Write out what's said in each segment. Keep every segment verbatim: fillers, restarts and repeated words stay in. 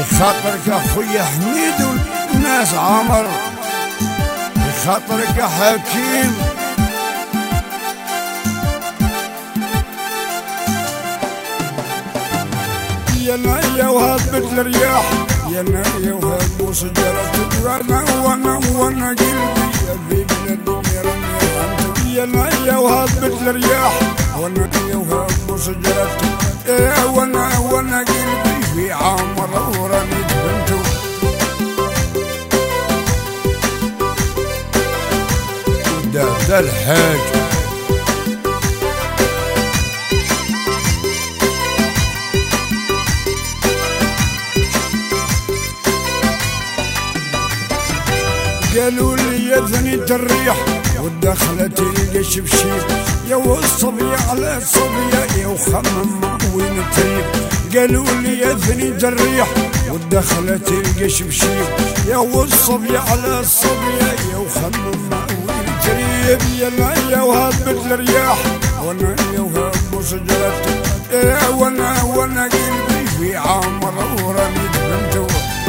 بخاطرك اخويا حميد والناس عمر، بخاطرك حكيم يا نايا وهبت الرياح، يا نايا وهب شجرة وانا وانا وانا قلبي يا بيبنا الدنيا يا نايا وهبت الرياح، وانا يا وهب شجرة يا وانا وانا قلبي في عمر ورميت بنته ده ده الحاج قالوا لي يا ثنية الريح ودخلت الشبشيب يا والصبية على الصبية يا وخمم وين التريب. قالوا لي يا ثنية الريح ودخلت الشبشيب يا والصبية على الصبية يا وخمم وين التريب. يا نايا وهبت الرياح وانا يا وهب شجرته يا وانا وانا قلبي في عمر ورميت بنته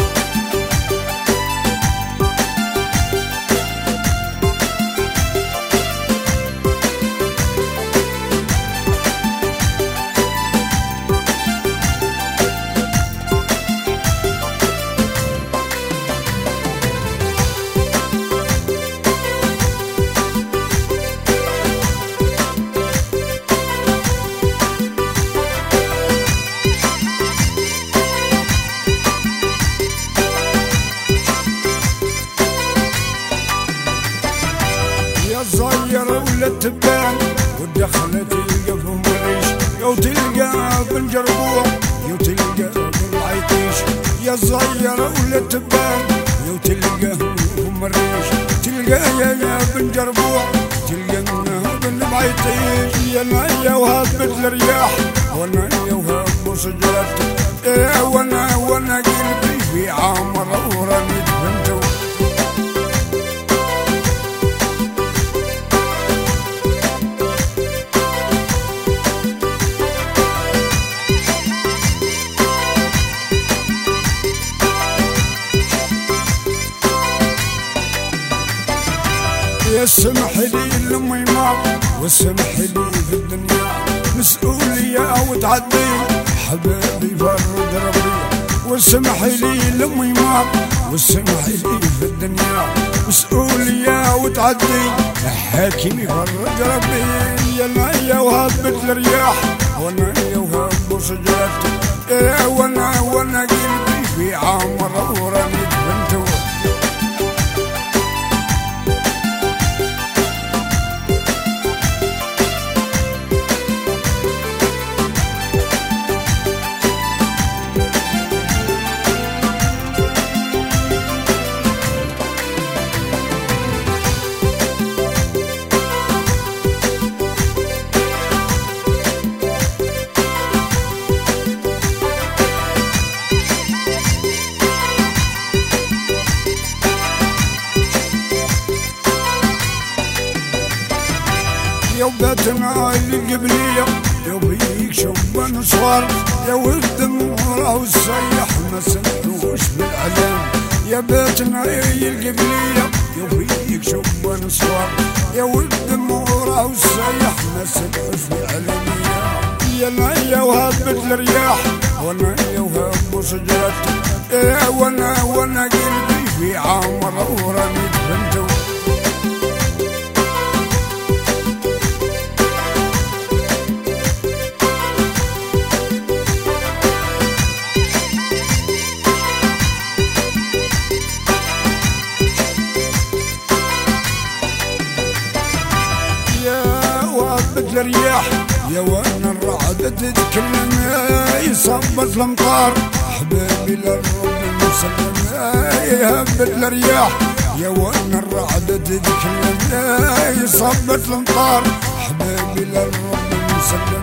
صايرة ولا تبان ودخلت القف مريش يو تلقى بالجربوع يو تلقى بالعيطيش. يا صايرة ولا تبان يو تلقى مريش تلقى يا يا بالجربوع تلقى بالعيطيش. يا نايا وهبت الرياح وانا يا وهب شجرته يا وانا وانا قلبي في عمر ورميت بنته يا سمح لي لامي ما وسمح لي في الدنيا مسؤولية وتعدي حبيبي فرد ربي. وسمح لي لامي ما وسمح لي في الدنيا مسؤولية وتعدي حاكمي فرد ربي. يا نايا وهبت الرياح وانا يا وهب شجرته يا وانا وانا قلبي في عمر ورميت بنته يا وباتنا القبلية يا بيك شبان صغار يا والدم وراه السيح ما سمحوش بالعلام. يا باتنا القبلية يا بيك شبان صغار يا والدم وراه السيح ما سمحوش بالعلامية. يا نايا وهبت الرياح وانا يا وهب شجرته يا وانا وانا قلبي في عمر ورميت بنته الرياح يا وانا الرعد تتكلم يا صبت الامطار حبيبي للرب المسلم يا هبت الرياح يا وانا الرعد تتكلم يا صبت الامطار حبيبي للرب المسلم.